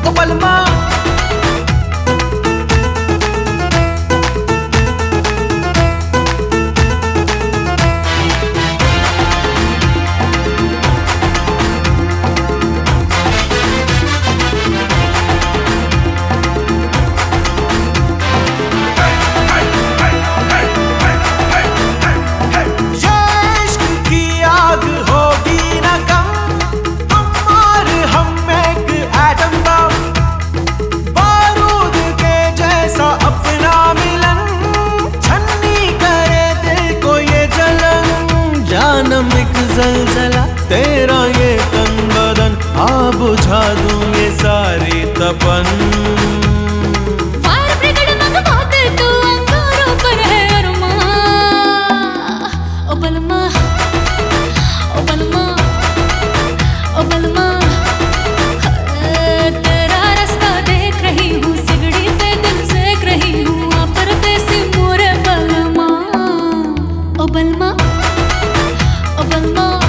ओ बलमा। जानम एक ज़लज़ला तेरा ये तन बदन, आ बुझा दूं ये सारी तपन। फायर ब्रिगेड मंगवा दे तू, अंगारों पर है अरमां। ओ बलमा, ओ बलमा, ओ बलमा, तेरा रास्ता देख रही हूँ, सिगड़ी पे दिल सेक रही हूँ, आ परदेसी मोरे बलमा। ओ बलमा, ओ बलमा।